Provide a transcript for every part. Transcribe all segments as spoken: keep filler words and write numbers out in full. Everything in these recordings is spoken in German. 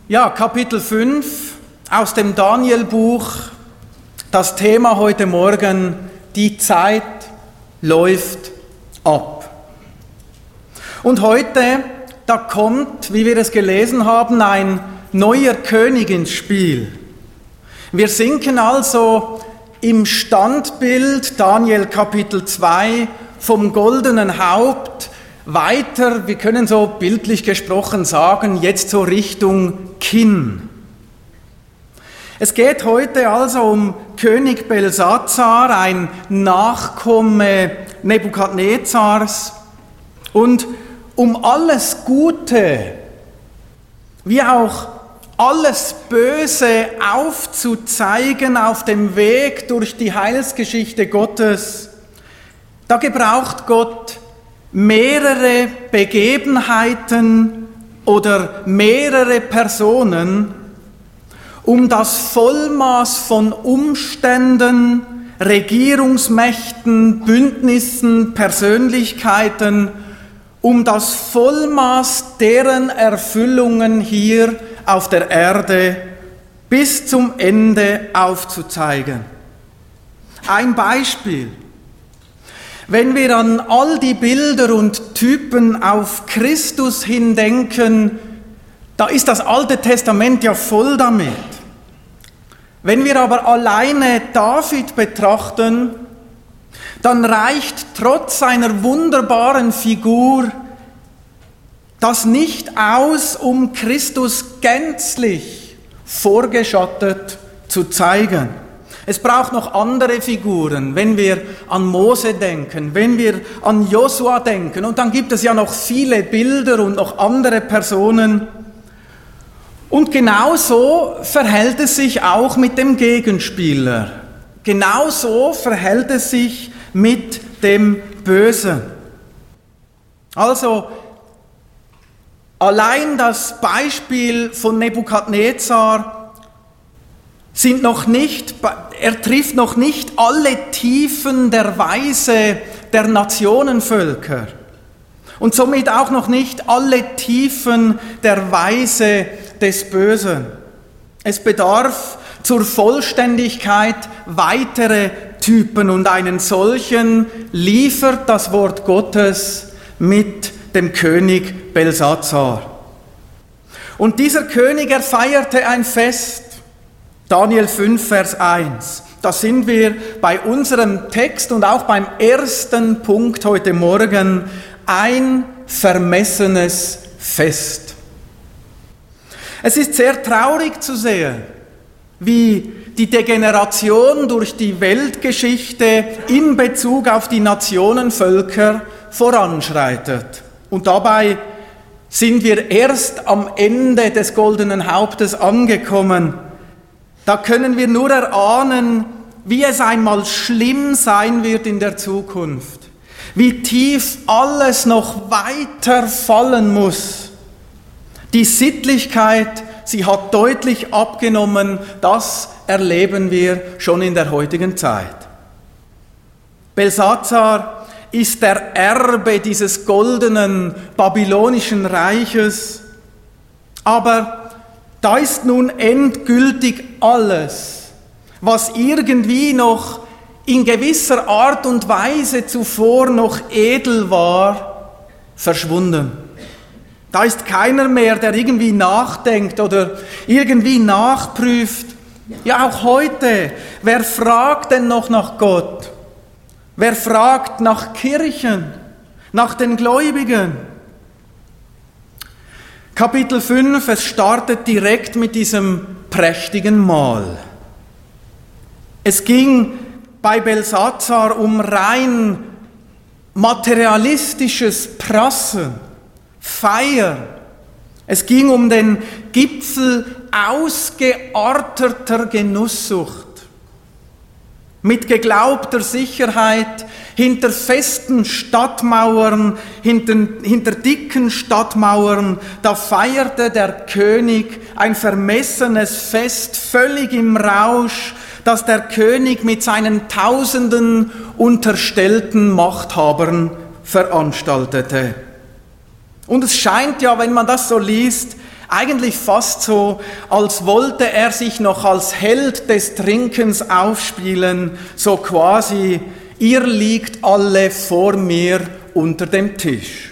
Ja, Kapitel fünf aus dem Daniel-Buch. Das Thema heute Morgen: Die Zeit läuft ab. Und heute, da kommt, wie wir es gelesen haben, ein neuer König ins Spiel. Wir sinken also im Standbild Daniel Kapitel zwei vom goldenen Haupt weiter, wir können so bildlich gesprochen sagen, jetzt so Richtung Kinn. Es geht heute also um König Belsatzar, ein Nachkomme Nebukadnezars, und um alles Gute, wie auch alles Böse aufzuzeigen auf dem Weg durch die Heilsgeschichte Gottes. Da gebraucht Gott mehrere Begebenheiten oder mehrere Personen, um das Vollmaß von Umständen, Regierungsmächten, Bündnissen, Persönlichkeiten, um das Vollmaß deren Erfüllungen hier auf der Erde bis zum Ende aufzuzeigen. Ein Beispiel: Wenn wir an all die Bilder und Typen auf Christus hindenken, da ist das Alte Testament ja voll damit. Wenn wir aber alleine David betrachten, dann reicht trotz seiner wunderbaren Figur das nicht aus, um Christus gänzlich vorgeschattet zu zeigen. Es braucht noch andere Figuren, wenn wir an Mose denken, wenn wir an Josua denken. Und dann gibt es ja noch viele Bilder und noch andere Personen. Und genauso verhält es sich auch mit dem Gegenspieler. Genauso verhält es sich mit dem Bösen. Also, allein das Beispiel von Nebukadnezar sind noch nicht, er trifft noch nicht alle Tiefen der Weise der Nationenvölker und somit auch noch nicht alle Tiefen der Weise des Bösen. Es bedarf zur Vollständigkeit weitere Typen, und einen solchen liefert das Wort Gottes mit dem König Belsatzar. Und dieser König, er feierte ein Fest. Daniel fünf, Vers eins. Da sind wir bei unserem Text und auch beim ersten Punkt heute Morgen: ein vermessenes Fest. Es ist sehr traurig zu sehen, wie die Degeneration durch die Weltgeschichte in Bezug auf die Nationenvölker voranschreitet. Und dabei sind wir erst am Ende des goldenen Hauptes angekommen. Da können wir nur erahnen, wie es einmal schlimm sein wird in der Zukunft, wie tief alles noch weiter fallen muss. Die Sittlichkeit, sie hat deutlich abgenommen, das erleben wir schon in der heutigen Zeit. Belsatzar ist der Erbe dieses goldenen babylonischen Reiches, aber da ist nun endgültig alles, was irgendwie noch in gewisser Art und Weise zuvor noch edel war, verschwunden. Da ist keiner mehr, der irgendwie nachdenkt oder irgendwie nachprüft. Ja, auch heute, wer fragt denn noch nach Gott? Wer fragt nach Kirchen, nach den Gläubigen? Kapitel fünf, es startet direkt mit diesem prächtigen Mahl. Es ging bei Belsatzar um rein materialistisches Prassen, Feier. Es ging um den Gipfel ausgearteter Genusssucht. Mit geglaubter Sicherheit, hinter festen Stadtmauern, hinter, hinter dicken Stadtmauern, da feierte der König ein vermessenes Fest, völlig im Rausch, das der König mit seinen tausenden unterstellten Machthabern veranstaltete. Und es scheint ja, wenn man das so liest, Eigentlich fast so, als wollte er sich noch als Held des Trinkens aufspielen, so quasi, ihr liegt alle vor mir unter dem Tisch.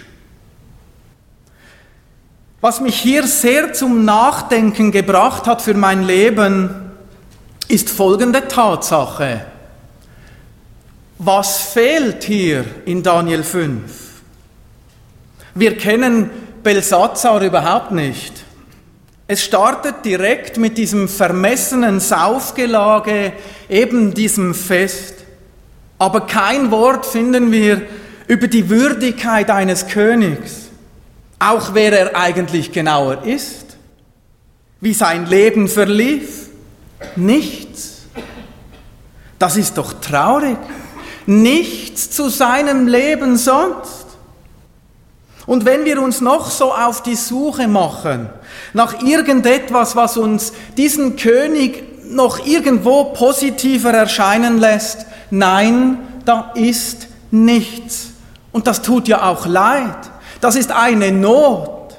Was mich hier sehr zum Nachdenken gebracht hat für mein Leben, ist folgende Tatsache. Was fehlt hier in Daniel fünf? Wir kennen Belsatzar überhaupt nicht. Es startet direkt mit diesem vermessenen Saufgelage, eben diesem Fest. Aber kein Wort finden wir über die Würdigkeit eines Königs, auch wer er eigentlich genauer ist, wie sein Leben verlief. Nichts. Das ist doch traurig. Nichts zu seinem Leben sonst. Und wenn wir uns noch so auf die Suche machen, nach irgendetwas, was uns diesen König noch irgendwo positiver erscheinen lässt, nein, da ist nichts. Und das tut ja auch leid. Das ist eine Not.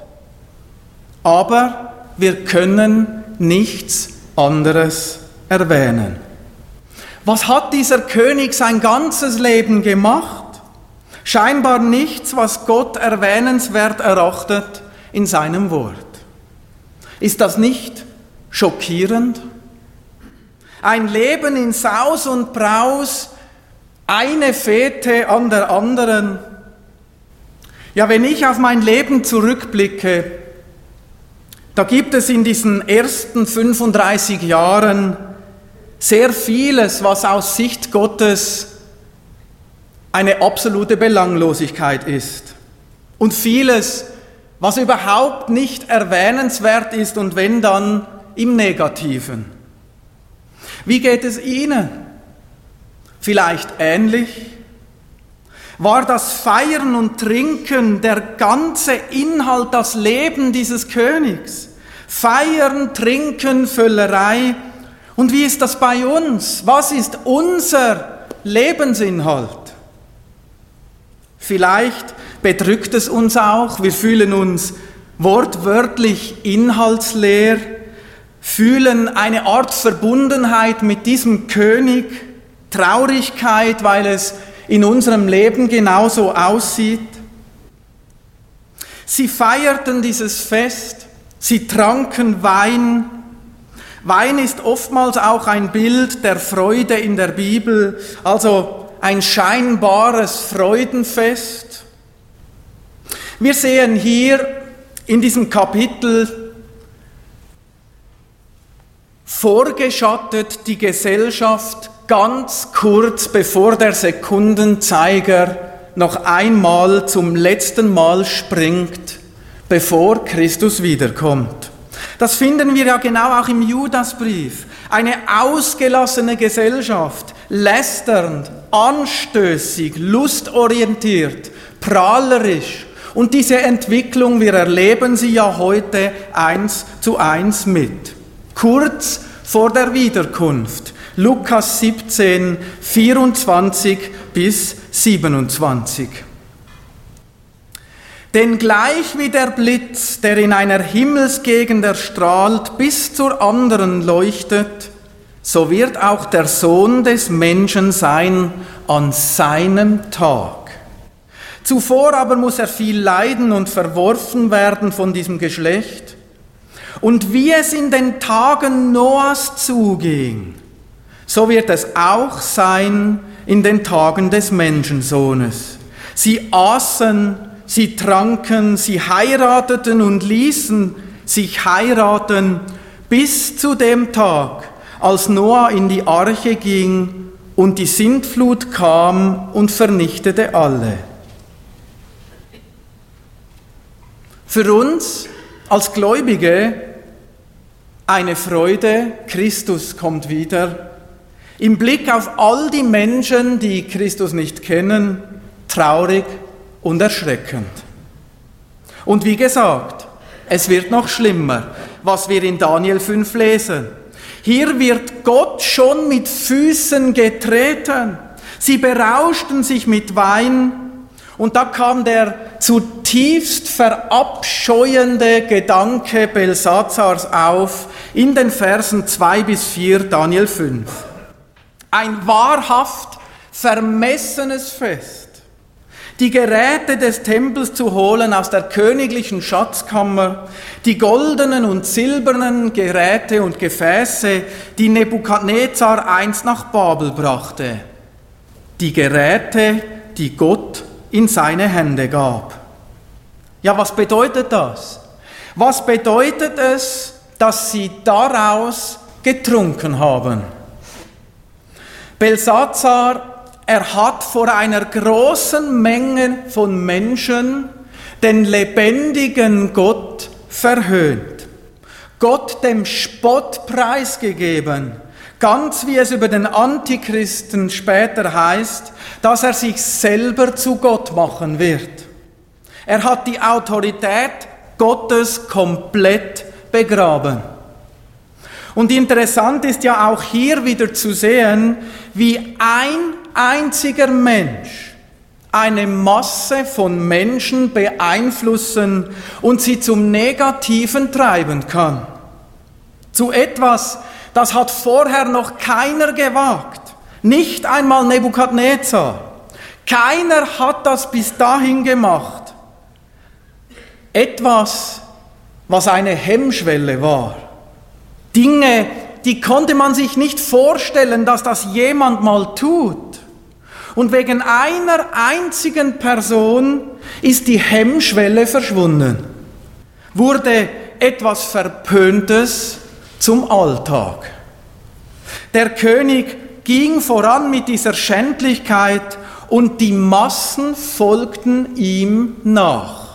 Aber wir können nichts anderes erwähnen. Was hat dieser König sein ganzes Leben gemacht? Scheinbar nichts, was Gott erwähnenswert erachtet in seinem Wort. Ist das nicht schockierend? Ein Leben in Saus und Braus, eine Fete an der anderen. Ja, wenn ich auf mein Leben zurückblicke, da gibt es in diesen ersten fünfunddreißig Jahren sehr vieles, was aus Sicht Gottes eine absolute Belanglosigkeit ist. Und vieles, was überhaupt nicht erwähnenswert ist und wenn dann im Negativen. Wie geht es Ihnen? Vielleicht ähnlich? War das Feiern und Trinken der ganze Inhalt, das Leben dieses Königs? Feiern, Trinken, Völlerei. Und wie ist das bei uns? Was ist unser Lebensinhalt? Vielleicht bedrückt es uns auch, wir fühlen uns wortwörtlich inhaltsleer, fühlen eine Art Verbundenheit mit diesem König, Traurigkeit, weil es in unserem Leben genauso aussieht. Sie feierten dieses Fest, sie tranken Wein. Wein ist oftmals auch ein Bild der Freude in der Bibel, also ein scheinbares Freudenfest. Wir sehen hier in diesem Kapitel vorgeschattet die Gesellschaft ganz kurz bevor der Sekundenzeiger noch einmal zum letzten Mal springt, bevor Christus wiederkommt. Das finden wir ja genau auch im Judasbrief. Eine ausgelassene Gesellschaft, lästernd, anstößig, lustorientiert, prahlerisch. Und diese Entwicklung, wir erleben sie ja heute eins zu eins mit. Kurz vor der Wiederkunft. Lukas siebzehn, vierundzwanzig bis siebenundzwanzig. Denn gleich wie der Blitz, der in einer Himmelsgegend erstrahlt, bis zur anderen leuchtet, so wird auch der Sohn des Menschen sein an seinem Tag. Zuvor aber muss er viel leiden und verworfen werden von diesem Geschlecht. Und wie es in den Tagen Noahs zuging, so wird es auch sein in den Tagen des Menschensohnes. Sie aßen, sie tranken, sie heirateten und ließen sich heiraten bis zu dem Tag, als Noah in die Arche ging und die Sintflut kam und vernichtete alle. Für uns als Gläubige eine Freude, Christus kommt wieder. Im Blick auf all die Menschen, die Christus nicht kennen, traurig und erschreckend. Und wie gesagt, es wird noch schlimmer, was wir in Daniel fünf lesen. Hier wird Gott schon mit Füßen getreten. Sie berauschten sich mit Wein Und da kam der zutiefst verabscheuende Gedanke Belsatzars auf in den Versen zwei bis vier, Daniel fünf. Ein wahrhaft vermessenes Fest, die Geräte des Tempels zu holen aus der königlichen Schatzkammer, die goldenen und silbernen Geräte und Gefäße, die Nebukadnezar einst nach Babel brachte. Die Geräte, die Gott in seine Hände gab. Ja, was bedeutet das? Was bedeutet es, dass sie daraus getrunken haben? Belsatzar, er hat vor einer großen Menge von Menschen den lebendigen Gott verhöhnt, Gott dem Spott preisgegeben, ganz wie es über den Antichristen später heißt, dass er sich selber zu Gott machen wird. Er hat die Autorität Gottes komplett begraben. Und interessant ist ja auch hier wieder zu sehen, wie ein einziger Mensch eine Masse von Menschen beeinflussen und sie zum Negativen treiben kann. Zu etwas, das hat vorher noch keiner gewagt. Nicht einmal Nebukadnezar. Keiner hat das bis dahin gemacht. Etwas, was eine Hemmschwelle war. Dinge, die konnte man sich nicht vorstellen, dass das jemand mal tut. Und wegen einer einzigen Person ist die Hemmschwelle verschwunden. Wurde etwas Verpöntes zum Alltag. Der König ging voran mit dieser Schändlichkeit und die Massen folgten ihm nach.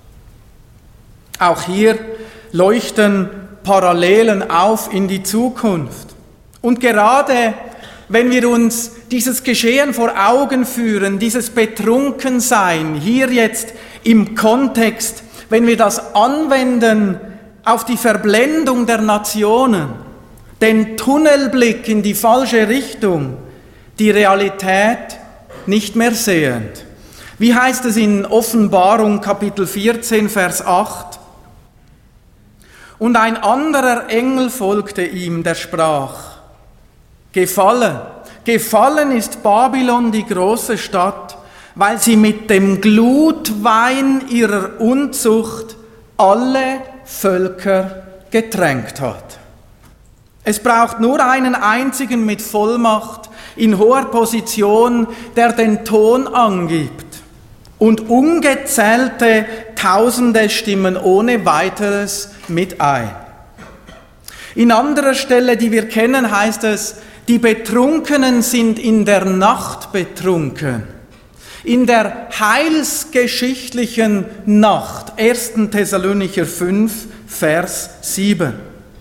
Auch hier leuchten Parallelen auf in die Zukunft. Und gerade wenn wir uns dieses Geschehen vor Augen führen, dieses Betrunkensein, hier jetzt im Kontext, wenn wir das anwenden auf die Verblendung der Nationen, den Tunnelblick in die falsche Richtung, die Realität nicht mehr sehend. Wie heißt es in Offenbarung Kapitel vierzehn, Vers acht? Und ein anderer Engel folgte ihm, der sprach: Gefallen, gefallen ist Babylon, die große Stadt, weil sie mit dem Glutwein ihrer Unzucht alle Völker getränkt hat. Es braucht nur einen einzigen mit Vollmacht in hoher Position, der den Ton angibt. Und ungezählte Tausende stimmen ohne weiteres mit ein. In anderer Stelle, die wir kennen, heißt es, die Betrunkenen sind in der Nacht betrunken. In der heilsgeschichtlichen Nacht, erster Thessalonicher fünf, Vers sieben.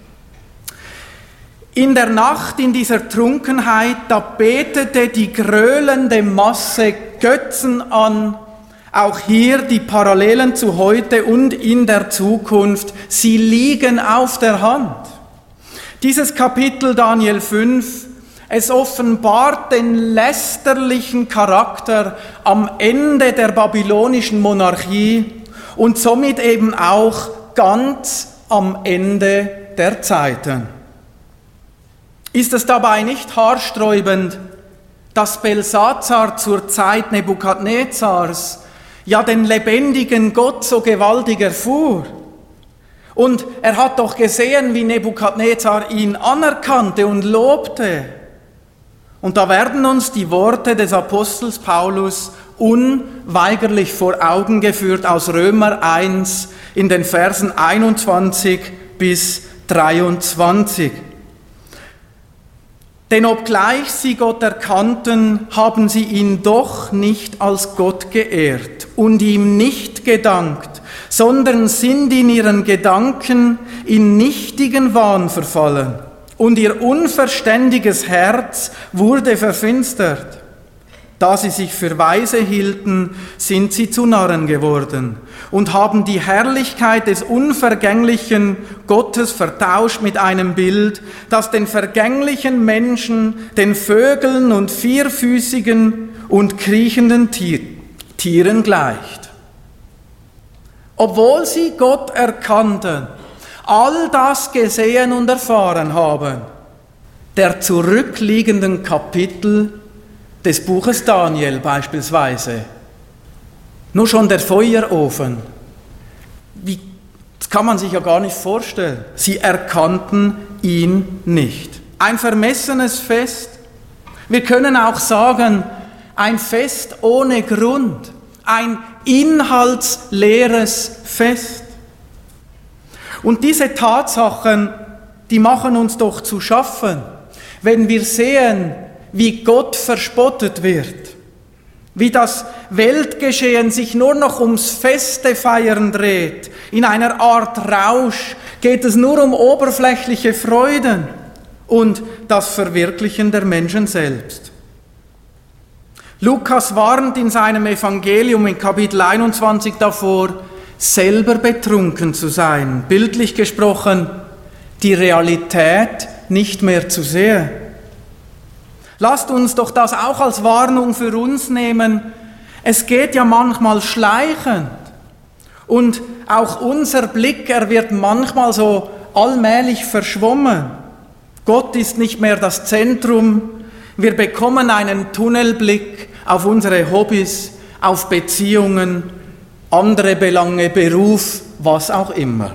In der Nacht, in dieser Trunkenheit, da betete die gröhlende Masse Götzen an. Auch hier die Parallelen zu heute und in der Zukunft, sie liegen auf der Hand. Dieses Kapitel Daniel fünf, es offenbart den lästerlichen Charakter am Ende der babylonischen Monarchie und somit eben auch ganz am Ende der Zeiten. Ist es dabei nicht haarsträubend, dass Belsatzar zur Zeit Nebukadnezars ja den lebendigen Gott so gewaltig erfuhr? Und er hat doch gesehen, wie Nebukadnezar ihn anerkannte und lobte. Und da werden uns die Worte des Apostels Paulus unweigerlich vor Augen geführt aus Römer eins in den Versen einundzwanzig bis dreiundzwanzig. Denn obgleich sie Gott erkannten, haben sie ihn doch nicht als Gott geehrt und ihm nicht gedankt, sondern sind in ihren Gedanken in nichtigen Wahn verfallen, und ihr unverständiges Herz wurde verfinstert. Da sie sich für weise hielten, sind sie zu Narren geworden und haben die Herrlichkeit des unvergänglichen Gottes vertauscht mit einem Bild, das den vergänglichen Menschen, den Vögeln und vierfüßigen und kriechenden Tieren gleicht. Obwohl sie Gott erkannten, all das gesehen und erfahren haben, der zurückliegenden Kapitel des Buches Daniel beispielsweise. Nur schon der Feuerofen. Wie, das kann man sich ja gar nicht vorstellen. Sie erkannten ihn nicht. Ein vermessenes Fest. Wir können auch sagen, ein Fest ohne Grund. Ein inhaltsleeres Fest. Und diese Tatsachen, die machen uns doch zu schaffen, wenn wir sehen, wie Gott verspottet wird, wie das Weltgeschehen sich nur noch ums Festefeiern dreht. In einer Art Rausch geht es nur um oberflächliche Freuden und das Verwirklichen der Menschen selbst. Lukas warnt in seinem Evangelium in Kapitel einundzwanzig davor, selber betrunken zu sein, bildlich gesprochen, die Realität nicht mehr zu sehen. Lasst uns doch das auch als Warnung für uns nehmen. Es geht ja manchmal schleichend und auch unser Blick, er wird manchmal so allmählich verschwommen. Gott ist nicht mehr das Zentrum. Wir bekommen einen Tunnelblick auf unsere Hobbys, auf Beziehungen, andere Belange, Beruf, was auch immer.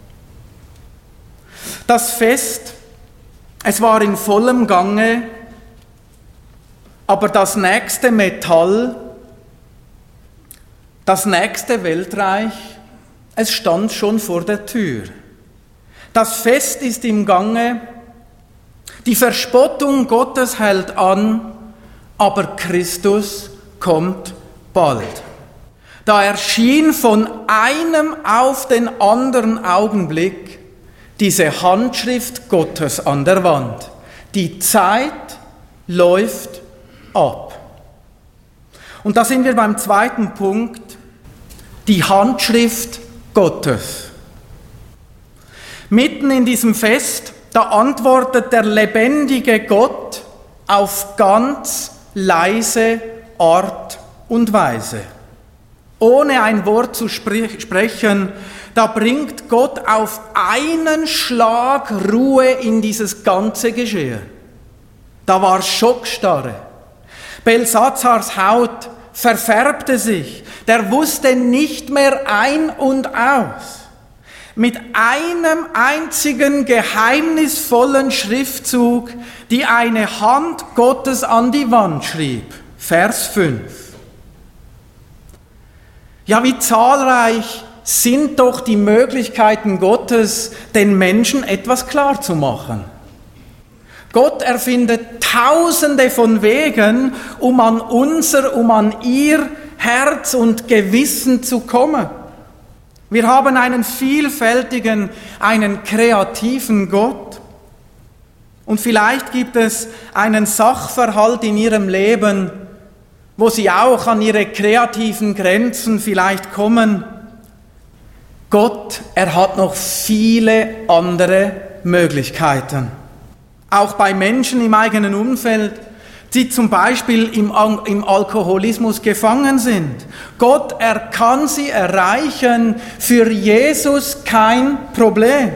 Das Fest, es war in vollem Gange, aber das nächste Metall, das nächste Weltreich, es stand schon vor der Tür. Das Fest ist im Gange, die Verspottung Gottes hält an, aber Christus kommt bald. Da erschien von einem auf den anderen Augenblick diese Handschrift Gottes an der Wand. Die Zeit läuft ab. Und da sind wir beim zweiten Punkt, die Handschrift Gottes. Mitten in diesem Fest, da antwortet der lebendige Gott auf ganz leise Art und Weise. Ohne ein Wort zu sprechen, da bringt Gott auf einen Schlag Ruhe in dieses ganze Geschehen. Da war Schockstarre. Belsazars Haut verfärbte sich. Der wusste nicht mehr ein und aus. Mit einem einzigen geheimnisvollen Schriftzug, die eine Hand Gottes an die Wand schrieb. Vers fünf. Ja, wie zahlreich sind doch die Möglichkeiten Gottes, den Menschen etwas klar zu machen. Gott erfindet tausende von Wegen, um an unser, um an ihr Herz und Gewissen zu kommen. Wir haben einen vielfältigen, einen kreativen Gott. Und vielleicht gibt es einen Sachverhalt in ihrem Leben, wo sie auch an ihre kreativen Grenzen vielleicht kommen. Gott, er hat noch viele andere Möglichkeiten. Auch bei Menschen im eigenen Umfeld, die zum Beispiel im, im Alkoholismus gefangen sind. Gott, er kann sie erreichen, für Jesus kein Problem.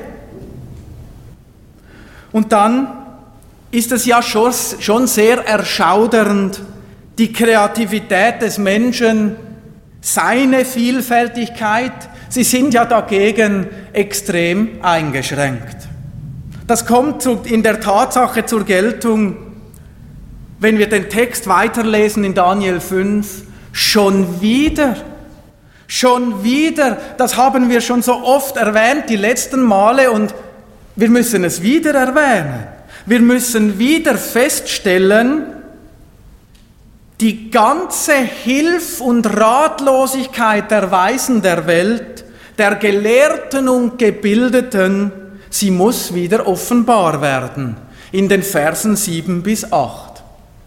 Und dann ist es ja schon, schon sehr erschaudernd, die Kreativität des Menschen, seine Vielfältigkeit, sie sind ja dagegen extrem eingeschränkt. Das kommt in der Tatsache zur Geltung, wenn wir den Text weiterlesen in Daniel fünf, schon wieder, schon wieder, das haben wir schon so oft erwähnt, die letzten Male, und wir müssen es wieder erwähnen. Wir müssen wieder feststellen, die ganze Hilf- und Ratlosigkeit der Weisen der Welt, der Gelehrten und Gebildeten, sie muss wieder offenbar werden, in den Versen sieben bis acht.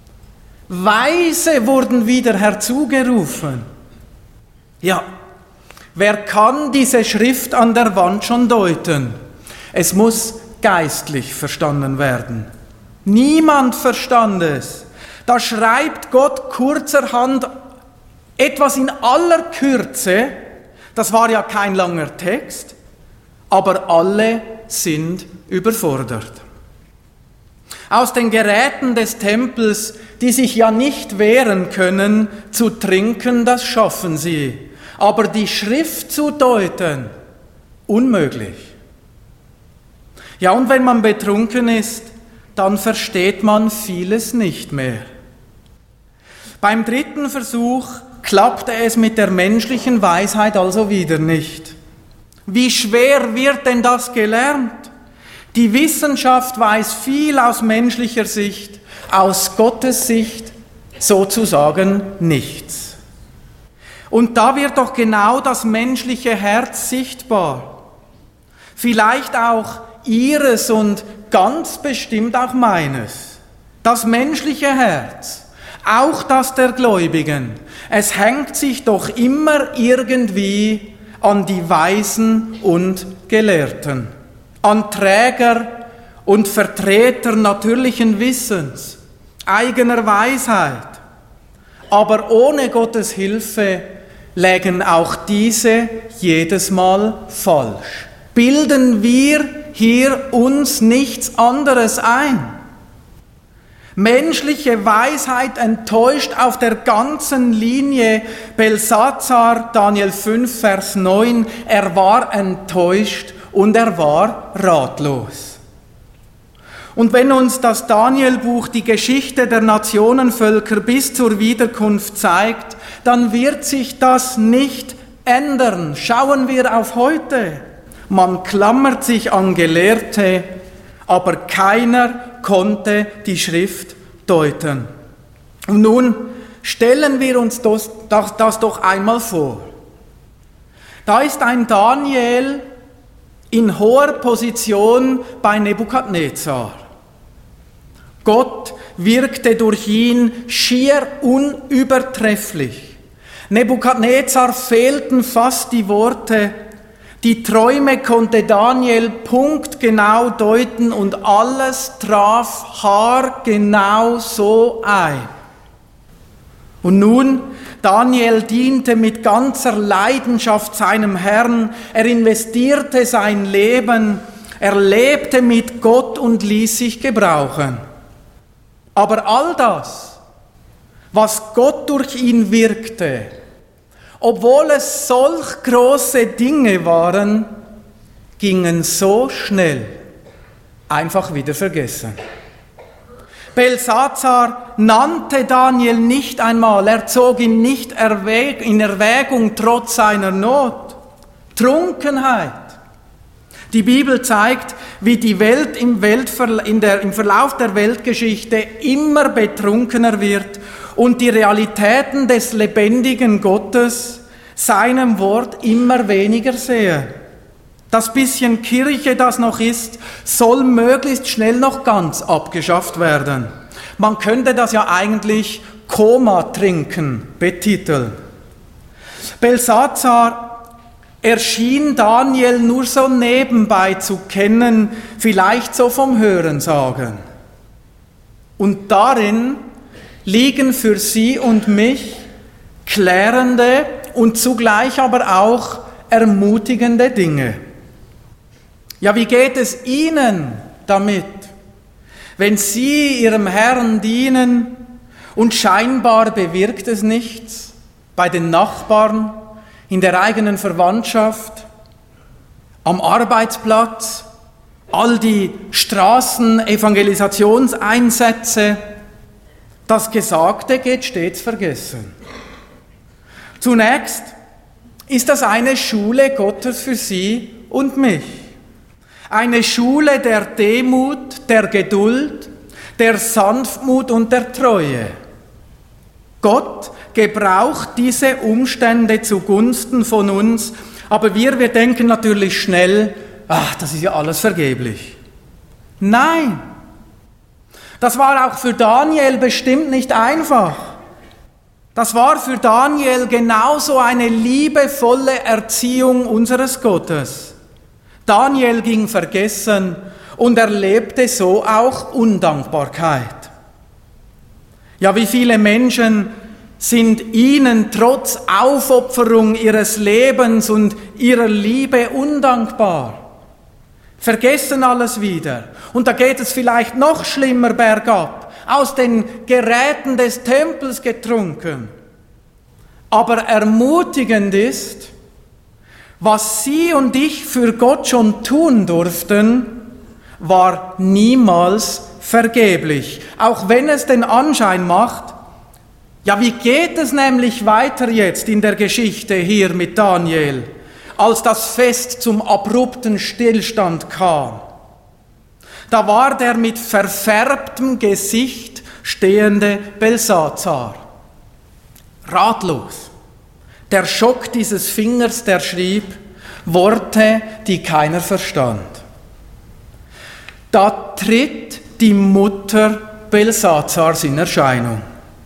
Weise wurden wieder herzugerufen. Ja, wer kann diese Schrift an der Wand schon deuten? Es muss geistlich verstanden werden. Niemand verstand es. Da schreibt Gott kurzerhand Etwas in aller Kürze, das war ja kein langer Text, aber alle sind überfordert. Aus den Geräten des Tempels, die sich ja nicht wehren können, zu trinken, das schaffen sie. Aber die Schrift zu deuten, unmöglich. Ja, und wenn man betrunken ist, dann versteht man vieles nicht mehr. Beim dritten Versuch klappte es mit der menschlichen Weisheit also wieder nicht. Wie schwer wird denn das gelernt? Die Wissenschaft weiß viel aus menschlicher Sicht, aus Gottes Sicht sozusagen nichts. Und da wird doch genau das menschliche Herz sichtbar. Vielleicht auch ihres und ganz bestimmt auch meines. Das menschliche Herz, auch das der Gläubigen, es hängt sich doch immer irgendwie an die Weisen und Gelehrten, an Träger und Vertreter natürlichen Wissens, eigener Weisheit. Aber ohne Gottes Hilfe lägen auch diese jedes Mal falsch. Bilden wir hier uns nichts anderes ein. Menschliche Weisheit enttäuscht auf der ganzen Linie. Belsatzar, Daniel fünf, Vers neun, er war enttäuscht und er war ratlos. Und wenn uns das Danielbuch die Geschichte der Nationenvölker bis zur Wiederkunft zeigt, dann wird sich das nicht ändern. Schauen wir auf heute. Man klammert sich an Gelehrte, aber keiner konnte die Schrift deuten. Und nun stellen wir uns das, das, das doch einmal vor. Da ist ein Daniel in hoher Position bei Nebukadnezar. Gott wirkte durch ihn schier unübertrefflich. Nebukadnezar fehlten fast die Worte. Die Träume konnte Daniel punktgenau deuten und alles traf haargenau so ein. Und nun, Daniel diente mit ganzer Leidenschaft seinem Herrn, er investierte sein Leben, er lebte mit Gott und ließ sich gebrauchen. Aber all das, was Gott durch ihn wirkte, obwohl es solch große Dinge waren, gingen so schnell einfach wieder vergessen. Belsatzar nannte Daniel nicht einmal, er zog ihn nicht in Erwägung trotz seiner Not. Trunkenheit. Die Bibel zeigt, wie die Welt im, Weltverla- in der, im Verlauf der Weltgeschichte immer betrunkener wird und die Realitäten des lebendigen Gottes seinem Wort immer weniger sehen. Das bisschen Kirche, das noch ist, soll möglichst schnell noch ganz abgeschafft werden. Man könnte das ja eigentlich Koma-Trinken betiteln. Belsatzar erschien Daniel nur so nebenbei zu kennen, vielleicht so vom Hörensagen. Und darin liegen für Sie und mich klärende und zugleich aber auch ermutigende Dinge. Ja, wie geht es Ihnen damit, wenn Sie Ihrem Herrn dienen und scheinbar bewirkt es nichts bei den Nachbarn, in der eigenen Verwandtschaft, am Arbeitsplatz, all die Straßenevangelisationseinsätze, das Gesagte geht stets vergessen. Zunächst ist das eine Schule Gottes für Sie und mich. Eine Schule der Demut, der Geduld, der Sanftmut und der Treue. Gott gebraucht diese Umstände zugunsten von uns, aber wir, wir denken natürlich schnell, ach, das ist ja alles vergeblich. Nein, das war auch für Daniel bestimmt nicht einfach. Das war für Daniel genauso eine liebevolle Erziehung unseres Gottes. Daniel ging vergessen und erlebte so auch Undankbarkeit. Ja, wie viele Menschen sind ihnen trotz Aufopferung ihres Lebens und ihrer Liebe undankbar, vergessen alles wieder. Und da geht es vielleicht noch schlimmer bergab, aus den Geräten des Tempels getrunken. Aber ermutigend ist, was sie und ich für Gott schon tun durften, war niemals vergeblich. Auch wenn es den Anschein macht, ja, wie geht es nämlich weiter jetzt in der Geschichte hier mit Daniel, als das Fest zum abrupten Stillstand kam? Da war der mit verfärbtem Gesicht stehende Belsazar, ratlos. Der Schock dieses Fingers, der schrieb Worte, die keiner verstand. Da tritt die Mutter Belsazars in Erscheinung.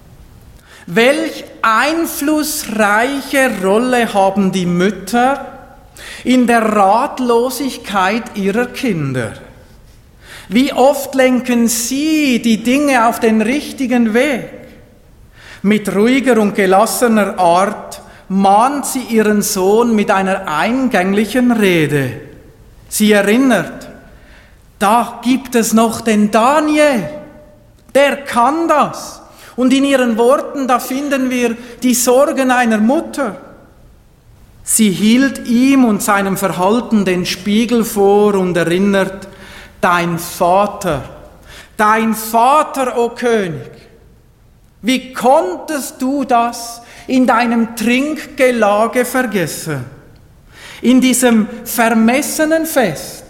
Welch einflussreiche Rolle haben die Mütter in der Ratlosigkeit ihrer Kinder? Wie oft lenken sie die Dinge auf den richtigen Weg? Mit ruhiger und gelassener Art mahnt sie ihren Sohn mit einer eingänglichen Rede. Sie erinnert, da gibt es noch den Daniel, der kann das. Und in ihren Worten, da finden wir die Sorgen einer Mutter. Sie hielt ihm und seinem Verhalten den Spiegel vor und erinnert, dein Vater, dein Vater, o König, wie konntest du das in deinem Trinkgelage vergessen, in diesem vermessenen Fest?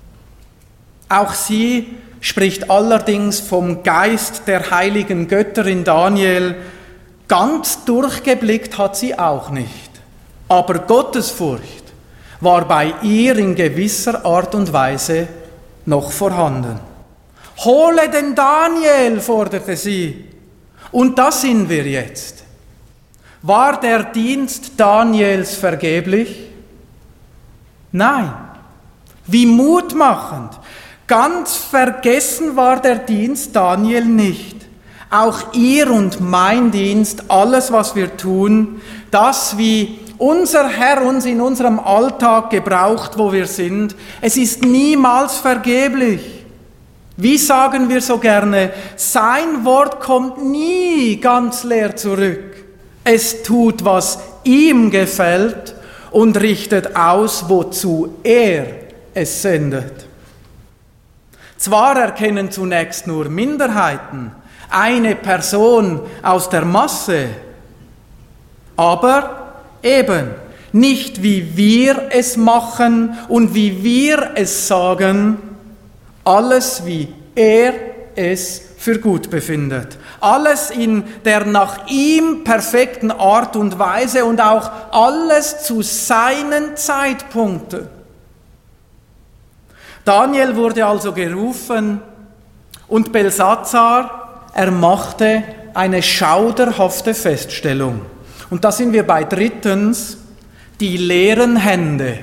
Auch sie spricht allerdings vom Geist der heiligen Götterin Daniel. Ganz durchgeblickt hat sie auch nicht. Aber Gottesfurcht war bei ihr in gewisser Art und Weise noch vorhanden. Hole den Daniel, forderte sie. Und da sind wir jetzt. War der Dienst Daniels vergeblich? Nein. Wie mutmachend. Ganz vergessen war der Dienst Daniel nicht. Auch ihr und mein Dienst, alles was wir tun, das wie unser Herr uns in unserem Alltag gebraucht, wo wir sind, es ist niemals vergeblich. Wie sagen wir so gerne, sein Wort kommt nie ganz leer zurück. Es tut, was ihm gefällt und richtet aus, wozu er es sendet. Zwar erkennen zunächst nur Minderheiten eine Person aus der Masse, aber eben nicht wie wir es machen und wie wir es sagen, alles wie er es für gut befindet. Alles in der nach ihm perfekten Art und Weise und auch alles zu seinen Zeitpunkten. Daniel wurde also gerufen und Belsazar, er machte eine schauderhafte Feststellung. Und da sind wir bei drittens, die leeren Hände.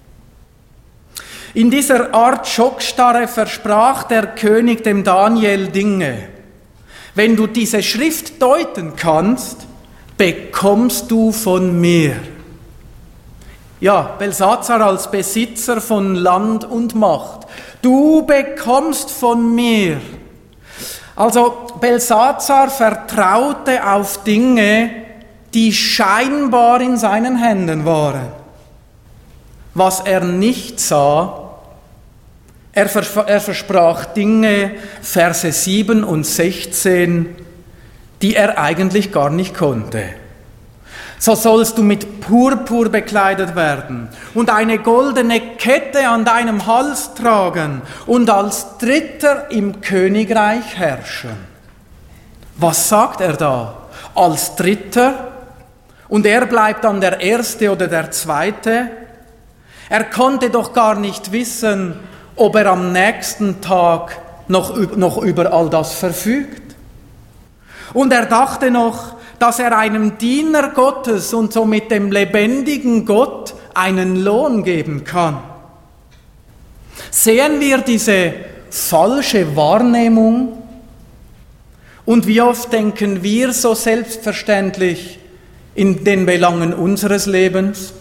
In dieser Art Schockstarre versprach der König dem Daniel Dinge. Wenn du diese Schrift deuten kannst, bekommst du von mir. Ja, Belsazar als Besitzer von Land und Macht. Du bekommst von mir. Also Belsazar vertraute auf Dinge, die scheinbar in seinen Händen waren. Was er nicht sah, er, vers- er versprach Dinge, Verse sieben und sechzehn, die er eigentlich gar nicht konnte. So sollst du mit Purpur bekleidet werden und eine goldene Kette an deinem Hals tragen und als Dritter im Königreich herrschen. Was sagt er da? Als Dritter? Und er bleibt dann der Erste oder der Zweite? Er konnte doch gar nicht wissen, ob er am nächsten Tag noch, noch über all das verfügt. Und er dachte noch, dass er einem Diener Gottes und somit dem lebendigen Gott einen Lohn geben kann. Sehen wir diese falsche Wahrnehmung Und wie oft denken wir so selbstverständlich in den Belangen unseres Lebens?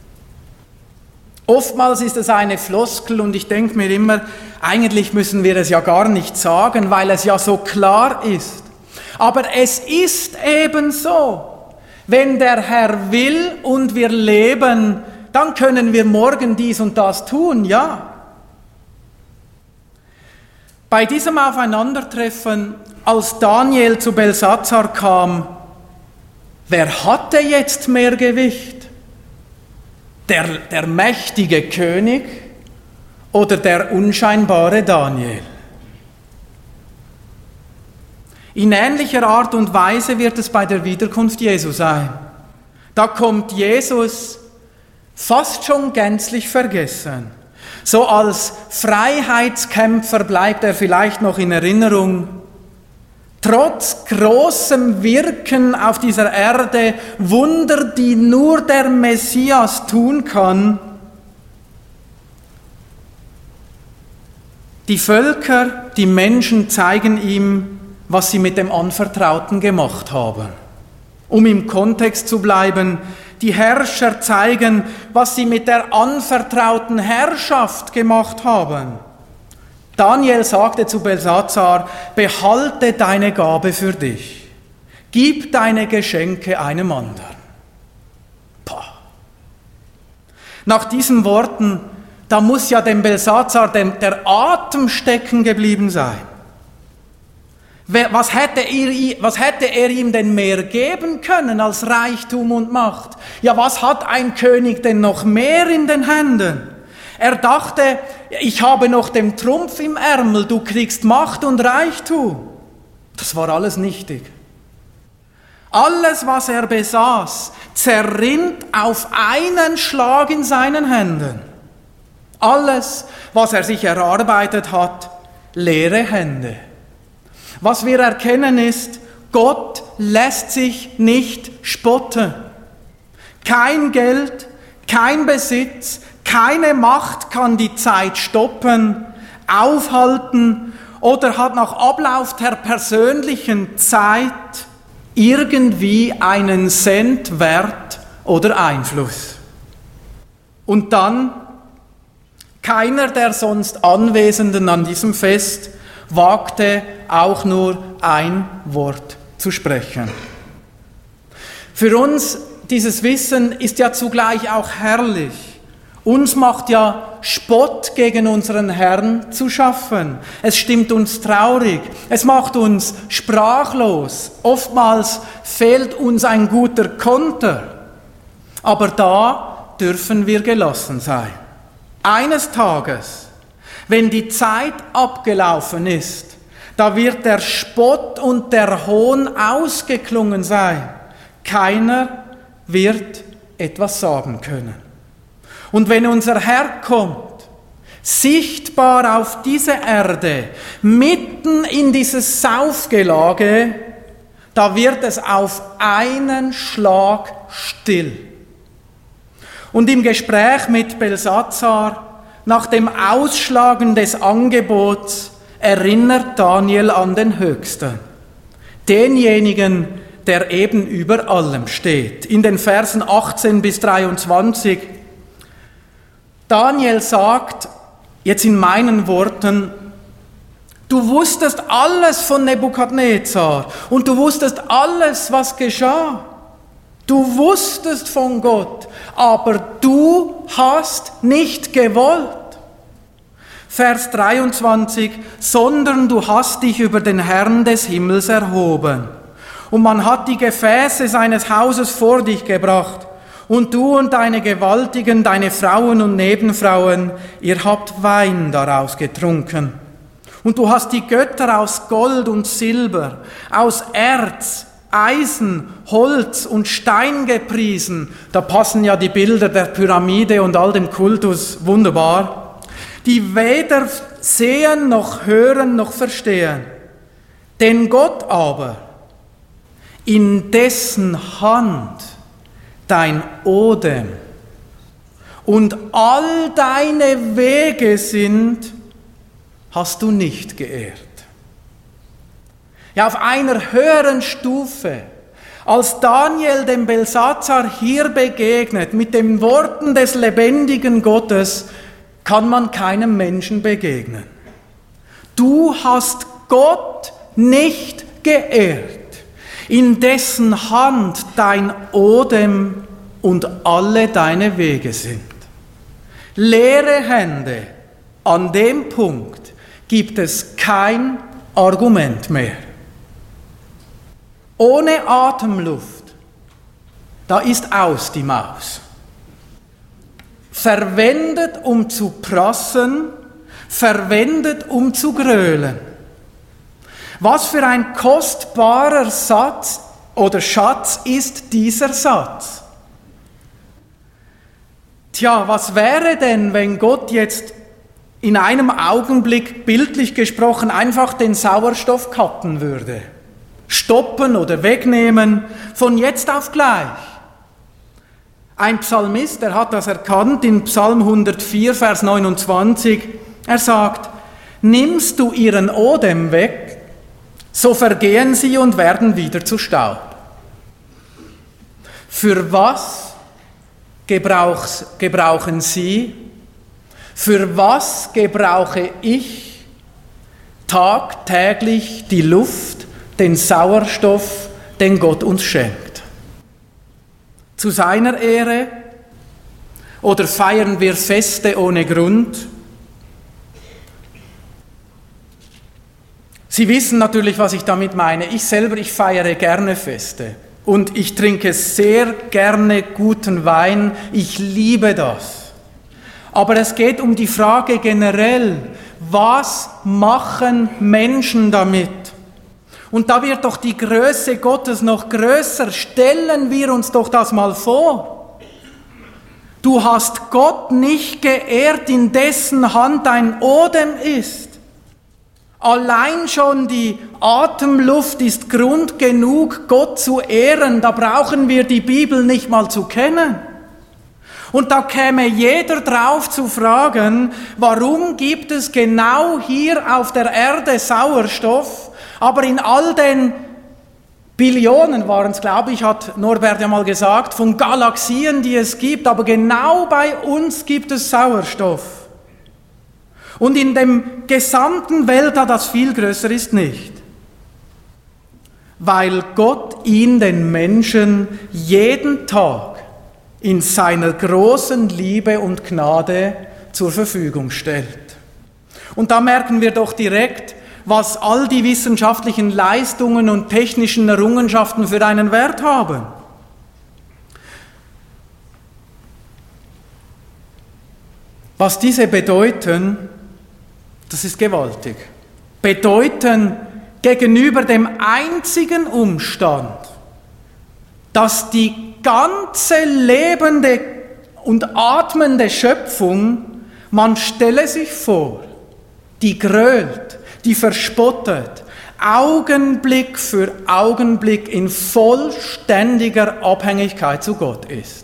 Oftmals ist es eine Floskel und ich denke mir immer, eigentlich müssen wir es ja gar nicht sagen, weil es ja so klar ist. Aber es ist eben so. Wenn der Herr will und wir leben, dann können wir morgen dies und das tun, ja. Bei diesem Aufeinandertreffen, als Daniel zu Belsatzar kam, wer hatte jetzt mehr Gewicht? Der, der mächtige König oder der unscheinbare Daniel? In ähnlicher Art und Weise wird es bei der Wiederkunft Jesu sein. Da kommt Jesus fast schon gänzlich vergessen. So als Freiheitskämpfer bleibt er vielleicht noch in Erinnerung. Trotz großem Wirken auf dieser Erde, Wunder, die nur der Messias tun kann. Die Völker, die Menschen zeigen ihm, was sie mit dem Anvertrauten gemacht haben. Um im Kontext zu bleiben, die Herrscher zeigen, was sie mit der anvertrauten Herrschaft gemacht haben. Daniel sagte zu Belsatzar, behalte deine Gabe für dich, gib deine Geschenke einem anderen. Pah. Nach diesen Worten, da muss ja dem Belsatzar der Atem stecken geblieben sein. Was hätte, er, was hätte er ihm denn mehr geben können als Reichtum und Macht? Ja, was hat ein König denn noch mehr in den Händen? Er dachte, ich habe noch den Trumpf im Ärmel, du kriegst Macht und Reichtum. Das war alles nichtig. Alles, was er besaß, zerrinnt auf einen Schlag in seinen Händen. Alles, was er sich erarbeitet hat, leere Hände. Was wir erkennen ist, Gott lässt sich nicht spotten. Kein Geld, kein Besitz, keine Macht kann die Zeit stoppen, aufhalten oder hat nach Ablauf der persönlichen Zeit irgendwie einen Cent Wert oder Einfluss. Und dann, keiner der sonst Anwesenden an diesem Fest wagte auch nur ein Wort zu sprechen. Für uns, dieses Wissen ist ja zugleich auch herrlich. Uns macht ja Spott gegen unseren Herrn zu schaffen. Es stimmt uns traurig. Es macht uns sprachlos. Oftmals fehlt uns ein guter Konter. Aber da dürfen wir gelassen sein. Eines Tages, wenn die Zeit abgelaufen ist, da wird der Spott und der Hohn ausgeklungen sein. Keiner wird etwas sagen können. Und wenn unser Herr kommt, sichtbar auf diese Erde, mitten in dieses Saufgelage, da wird es auf einen Schlag still. Und im Gespräch mit Belsatzar, nach dem Ausschlagen des Angebots, erinnert Daniel an den Höchsten, denjenigen, der eben über allem steht. In den Versen achtzehn bis dreiundzwanzig, Daniel sagt, jetzt in meinen Worten, du wusstest alles von Nebukadnezar und du wusstest alles, was geschah. Du wusstest von Gott, aber du hast nicht gewollt. Vers dreiundzwanzig, sondern du hast dich über den Herrn des Himmels erhoben. Und man hat die Gefäße seines Hauses vor dich gebracht. Und du und deine Gewaltigen, deine Frauen und Nebenfrauen, ihr habt Wein daraus getrunken. Und du hast die Götter aus Gold und Silber, aus Erz, Eisen, Holz und Stein gepriesen. Da passen ja die Bilder der Pyramide und all dem Kultus wunderbar. Die weder sehen noch hören noch verstehen. Denn Gott aber, in dessen Hand dein Odem und all deine Wege sind, hast du nicht geehrt. Ja, auf einer höheren Stufe. Als Daniel dem Belsatzar hier begegnet, mit den Worten des lebendigen Gottes, kann man keinem Menschen begegnen. Du hast Gott nicht geehrt, in dessen Hand dein Odem und alle deine Wege sind. Leere Hände, an dem Punkt gibt es kein Argument mehr. Ohne Atemluft, da ist aus die Maus. Verwendet, um zu prassen, verwendet, um zu grölen. Was für ein kostbarer Satz oder Schatz ist dieser Satz? Tja, was wäre denn, wenn Gott jetzt in einem Augenblick, bildlich gesprochen, einfach den Sauerstoff cutten würde? Stoppen oder wegnehmen, von jetzt auf gleich. Ein Psalmist, der hat das erkannt in Psalm hundertvier, Vers neunundzwanzig. Er sagt, nimmst du ihren Odem weg, so vergehen sie und werden wieder zu Staub. Für was gebrauchs, gebrauchen Sie, für was gebrauche ich tagtäglich die Luft, den Sauerstoff, den Gott uns schenkt? Zu seiner Ehre? Oder feiern wir Feste ohne Grund? Sie wissen natürlich, was ich damit meine. Ich selber, ich feiere gerne Feste. Und ich trinke sehr gerne guten Wein. Ich liebe das. Aber es geht um die Frage generell, was machen Menschen damit? Und da wird doch die Größe Gottes noch größer. Stellen wir uns doch das mal vor. Du hast Gott nicht geehrt, in dessen Hand dein Odem ist. Allein schon die Atemluft ist Grund genug, Gott zu ehren. Da brauchen wir die Bibel nicht mal zu kennen. Und da käme jeder drauf zu fragen, warum gibt es genau hier auf der Erde Sauerstoff, aber in all den Billionen waren es, glaube ich, hat Norbert ja mal gesagt, von Galaxien, die es gibt, aber genau bei uns gibt es Sauerstoff. Und in dem gesamten Weltall, das viel größer ist, nicht. Weil Gott ihn, den Menschen, jeden Tag in seiner großen Liebe und Gnade zur Verfügung stellt. Und da merken wir doch direkt, was all die wissenschaftlichen Leistungen und technischen Errungenschaften für einen Wert haben. Was diese bedeuten, das ist gewaltig. Bedeuten gegenüber dem einzigen Umstand, dass die ganze lebende und atmende Schöpfung, man stelle sich vor, die grölt, die verspottet, Augenblick für Augenblick in vollständiger Abhängigkeit zu Gott ist.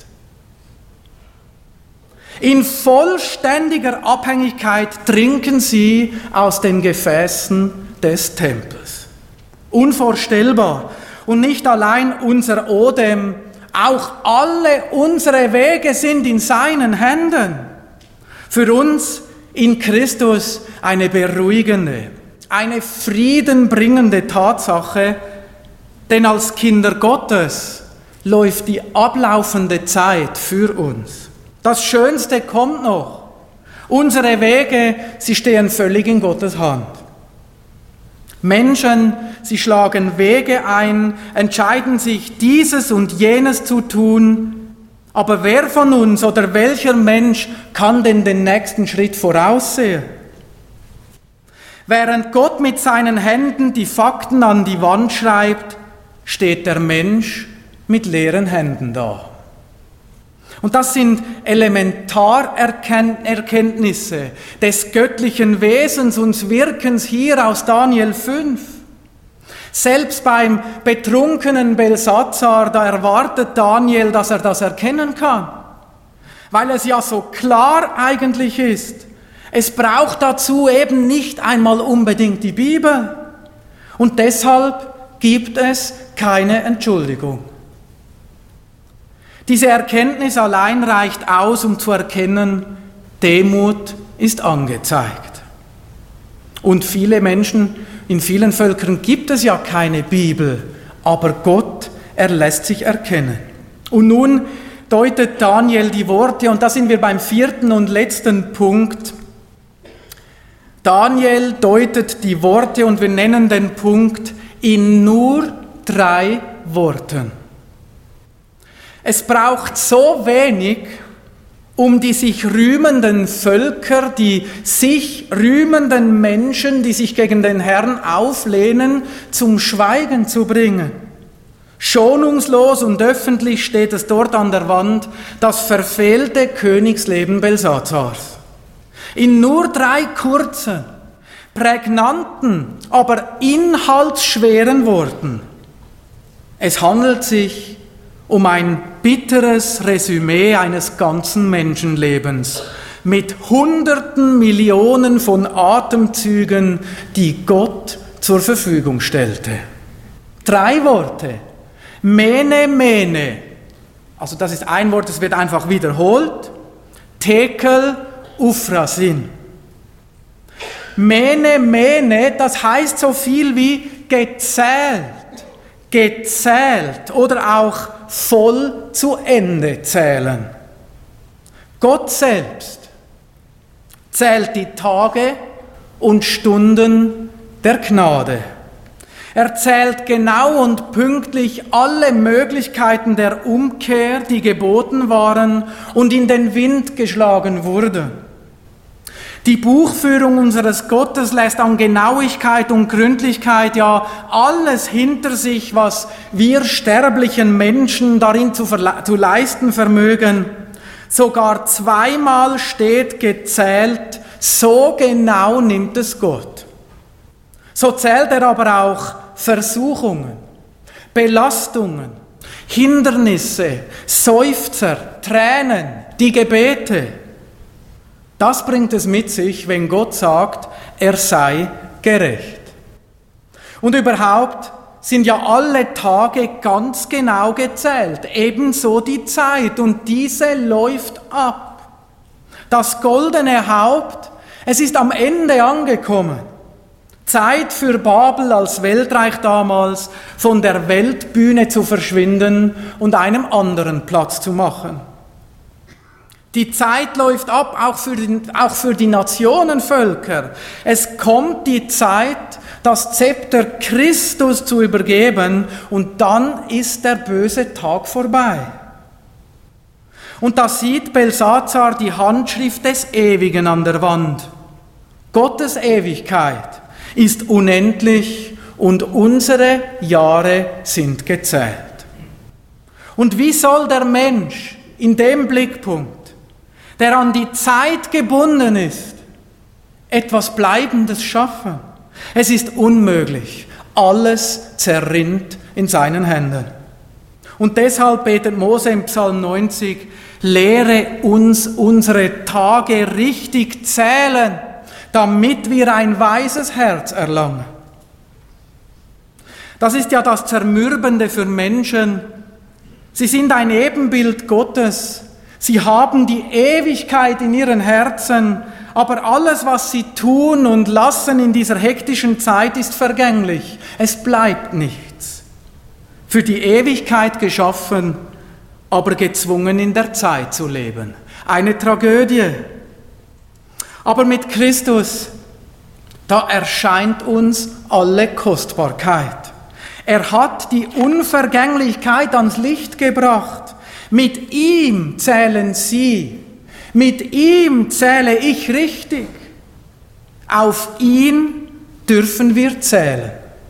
In vollständiger Abhängigkeit trinken sie aus den Gefäßen des Tempels. Unvorstellbar. Und nicht allein unser Odem, auch alle unsere Wege sind in seinen Händen. Für uns in Christus eine beruhigende, eine friedenbringende Tatsache, denn als Kinder Gottes läuft die ablaufende Zeit für uns. Das Schönste kommt noch. Unsere Wege, sie stehen völlig in Gottes Hand. Menschen, sie schlagen Wege ein, entscheiden sich, dieses und jenes zu tun. Aber wer von uns oder welcher Mensch kann denn den nächsten Schritt voraussehen? Während Gott mit seinen Händen die Fakten an die Wand schreibt, steht der Mensch mit leeren Händen da. Und das sind Elementarerkenntnisse des göttlichen Wesens und Wirkens hier aus Daniel fünf. Selbst beim betrunkenen Belsatzar, da erwartet Daniel, dass er das erkennen kann. Weil es ja so klar eigentlich ist. Es braucht dazu eben nicht einmal unbedingt die Bibel. Und deshalb gibt es keine Entschuldigung. Diese Erkenntnis allein reicht aus, um zu erkennen, Demut ist angezeigt. Und viele Menschen, in vielen Völkern gibt es ja keine Bibel, aber Gott, er lässt sich erkennen. Und nun deutet Daniel die Worte, und da sind wir beim vierten und letzten Punkt. Daniel deutet die Worte und wir nennen den Punkt in nur drei Worten. Es braucht so wenig, um die sich rühmenden Völker, die sich rühmenden Menschen, die sich gegen den Herrn auflehnen, zum Schweigen zu bringen. Schonungslos und öffentlich steht es dort an der Wand, das verfehlte Königsleben Belsazars. In nur drei kurzen, prägnanten, aber inhaltsschweren Worten. Es handelt sich um ein bitteres Resümee eines ganzen Menschenlebens mit hunderten Millionen von Atemzügen, die Gott zur Verfügung stellte. Drei Worte. Mene, mene. Also das ist ein Wort, das wird einfach wiederholt. Tekel, Uphrasin. Mene, mene, das heißt so viel wie gezählt, gezählt oder auch voll zu Ende zählen. Gott selbst zählt die Tage und Stunden der Gnade. Er zählt genau und pünktlich alle Möglichkeiten der Umkehr, die geboten waren und in den Wind geschlagen wurden. Die Buchführung unseres Gottes lässt an Genauigkeit und Gründlichkeit ja alles hinter sich, was wir sterblichen Menschen darin zu, verle- zu leisten vermögen. Sogar zweimal steht gezählt, so genau nimmt es Gott. So zählt er aber auch Versuchungen, Belastungen, Hindernisse, Seufzer, Tränen, die Gebete. Das bringt es mit sich, wenn Gott sagt, er sei gerecht. Und überhaupt sind ja alle Tage ganz genau gezählt, ebenso die Zeit, und diese läuft ab. Das goldene Haupt, es ist am Ende angekommen. Zeit für Babel als Weltreich damals, von der Weltbühne zu verschwinden und einem anderen Platz zu machen. Die Zeit läuft ab, auch für die, auch für die Nationenvölker. Es kommt die Zeit, das Zepter Christus zu übergeben, und dann ist der böse Tag vorbei. Und da sieht Belsazar die Handschrift des Ewigen an der Wand. Gottes Ewigkeit ist unendlich und unsere Jahre sind gezählt. Und wie soll der Mensch in dem Blickpunkt, der an die Zeit gebunden ist, etwas Bleibendes schaffen? Es ist unmöglich. Alles zerrinnt in seinen Händen. Und deshalb betet Mose im Psalm neunzig, lehre uns unsere Tage richtig zählen, damit wir ein weises Herz erlangen. Das ist ja das Zermürbende für Menschen. Sie sind ein Ebenbild Gottes. Sie haben die Ewigkeit in ihren Herzen, aber alles, was sie tun und lassen in dieser hektischen Zeit, ist vergänglich. Es bleibt nichts. Für die Ewigkeit geschaffen, aber gezwungen in der Zeit zu leben. Eine Tragödie. Aber mit Christus, da erscheint uns alle Kostbarkeit. Er hat die Unvergänglichkeit ans Licht gebracht. Mit ihm zählen Sie, mit ihm zähle ich richtig. Auf ihn dürfen wir zählen.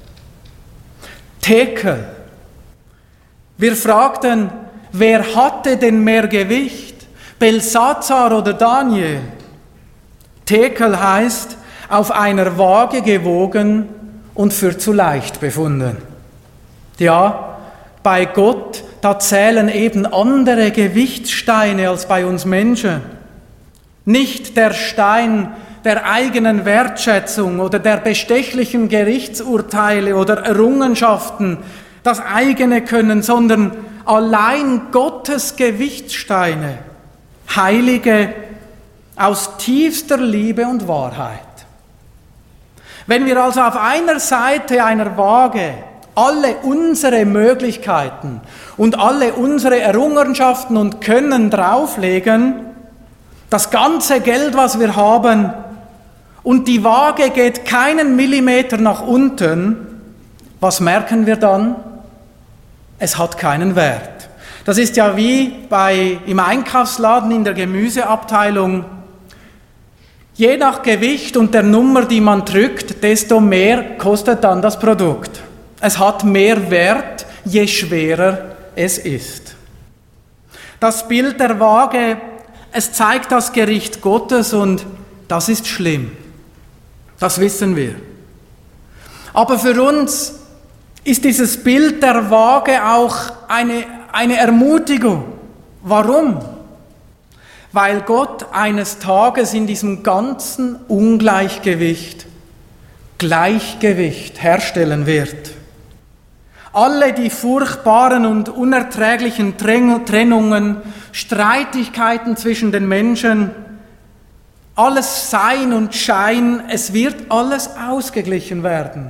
Tekel. Wir fragten, wer hatte denn mehr Gewicht? Belsazar oder Daniel? Tekel heißt, auf einer Waage gewogen und für zu leicht befunden. Ja, bei Gott, da zählen eben andere Gewichtssteine als bei uns Menschen. Nicht der Stein der eigenen Wertschätzung oder der bestechlichen Gerichtsurteile oder Errungenschaften, das eigene Können, sondern allein Gottes Gewichtssteine, heilige aus tiefster Liebe und Wahrheit. Wenn wir also auf einer Seite einer Waage alle unsere Möglichkeiten und alle unsere Errungenschaften und Können drauflegen, das ganze Geld, was wir haben, und die Waage geht keinen Millimeter nach unten, was merken wir dann? Es hat keinen Wert. Das ist ja wie bei, im Einkaufsladen in der Gemüseabteilung. Je nach Gewicht und der Nummer, die man drückt, desto mehr kostet dann das Produkt. Es hat mehr Wert, je schwerer es ist. Das Bild der Waage, es zeigt das Gericht Gottes und das ist schlimm. Das wissen wir. Aber für uns ist dieses Bild der Waage auch eine, eine Ermutigung. Warum? Weil Gott eines Tages in diesem ganzen Ungleichgewicht Gleichgewicht herstellen wird. Alle die furchtbaren und unerträglichen Trennungen, Streitigkeiten zwischen den Menschen, alles Sein und Schein, es wird alles ausgeglichen werden.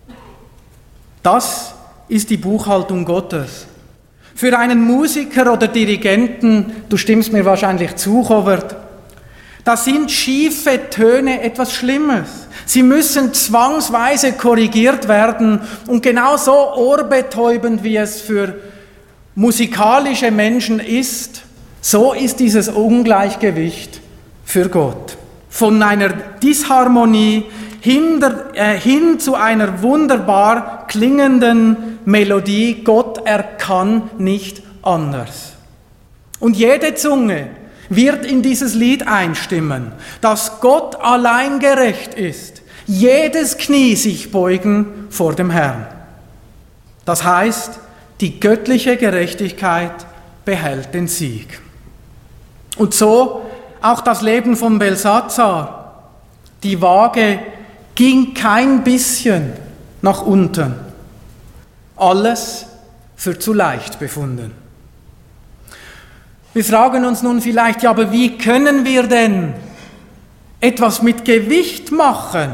Das ist die Buchhaltung Gottes. Für einen Musiker oder Dirigenten, du stimmst mir wahrscheinlich zu, Robert, da sind schiefe Töne etwas Schlimmes. Sie müssen zwangsweise korrigiert werden und genauso ohrbetäubend, wie es für musikalische Menschen ist, so ist dieses Ungleichgewicht für Gott. Von einer Disharmonie hin, äh, hin zu einer wunderbar klingenden Melodie. Gott, er kann nicht anders. Und jede Zunge wird in dieses Lied einstimmen, dass Gott allein gerecht ist. Jedes Knie sich beugen vor dem Herrn. Das heißt, die göttliche Gerechtigkeit behält den Sieg. Und so auch das Leben von Belsatzar. Die Waage ging kein bisschen nach unten. Alles für zu leicht befunden. Wir fragen uns nun vielleicht, ja, aber wie können wir denn etwas mit Gewicht machen?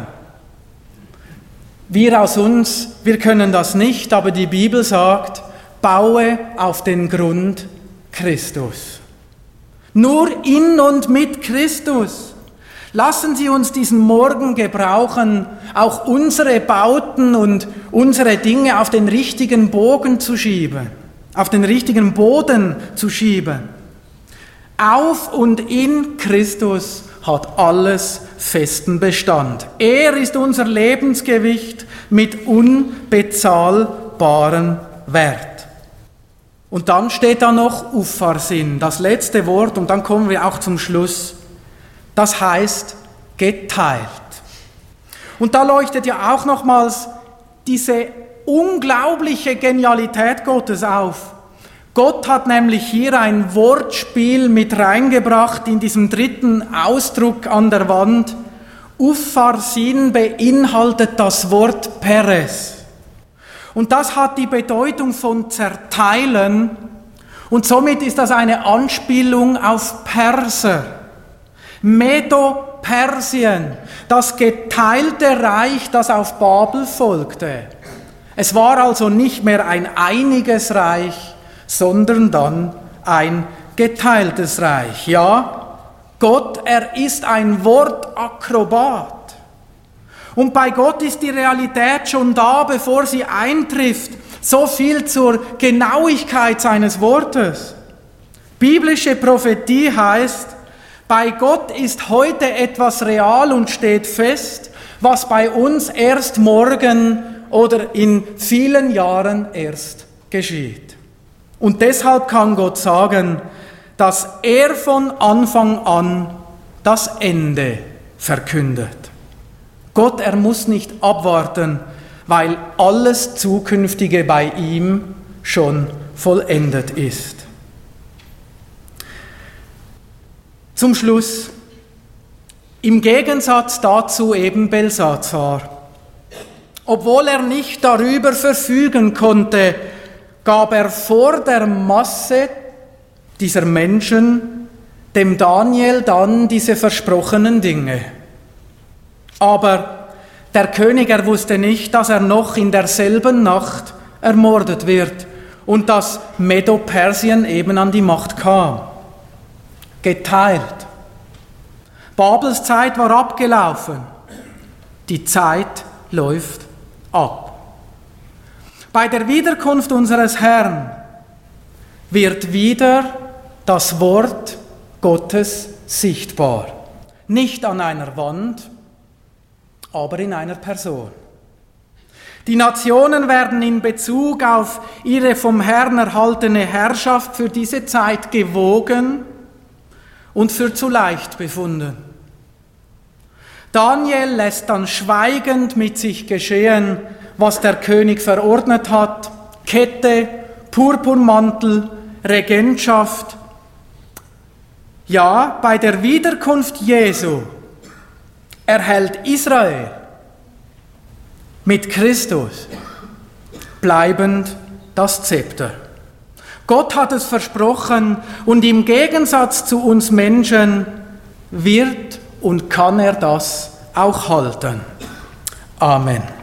Wir aus uns, wir können das nicht, aber die Bibel sagt, baue auf den Grund Christus. Nur in und mit Christus. Lassen Sie uns diesen Morgen gebrauchen, auch unsere Bauten und unsere Dinge auf den richtigen Bogen zu schieben, auf den richtigen Boden zu schieben. Auf und in Christus hat alles festen Bestand. Er ist unser Lebensgewicht mit unbezahlbarem Wert. Und dann steht da noch Upharsin, das letzte Wort, und dann kommen wir auch zum Schluss. Das heißt geteilt. Und da leuchtet ja auch nochmals diese unglaubliche Genialität Gottes auf. Gott hat nämlich hier ein Wortspiel mit reingebracht in diesem dritten Ausdruck an der Wand. Upharsin beinhaltet das Wort Peres. Und das hat die Bedeutung von zerteilen und somit ist das eine Anspielung auf Perser. Medo-Persien, das geteilte Reich, das auf Babel folgte. Es war also nicht mehr ein einiges Reich, sondern dann ein geteiltes Reich. Ja, Gott, er ist ein Wortakrobat. Und bei Gott ist die Realität schon da, bevor sie eintrifft. So viel zur Genauigkeit seines Wortes. Biblische Prophetie heißt, bei Gott ist heute etwas real und steht fest, was bei uns erst morgen oder in vielen Jahren erst geschieht. Und deshalb kann Gott sagen, dass er von Anfang an das Ende verkündet. Gott, er muss nicht abwarten, weil alles Zukünftige bei ihm schon vollendet ist. Zum Schluss, Im Gegensatz dazu eben Belsazar. Obwohl er nicht darüber verfügen konnte, gab er vor der Masse dieser Menschen dem Daniel dann diese versprochenen Dinge. Aber der König, er wusste nicht, dass er noch in derselben Nacht ermordet wird und dass Medo-Persien eben an die Macht kam. Geteilt. Babels Zeit war abgelaufen. Die Zeit läuft ab. Bei der Wiederkunft unseres Herrn wird wieder das Wort Gottes sichtbar. Nicht an einer Wand, aber in einer Person. Die Nationen werden in Bezug auf ihre vom Herrn erhaltene Herrschaft für diese Zeit gewogen und für zu leicht befunden. Daniel lässt dann schweigend mit sich geschehen, was der König verordnet hat: Kette, Purpurmantel, Regentschaft. Ja, bei der Wiederkunft Jesu erhält Israel mit Christus bleibend das Zepter. Gott hat es versprochen und im Gegensatz zu uns Menschen wird und kann er das auch halten. Amen.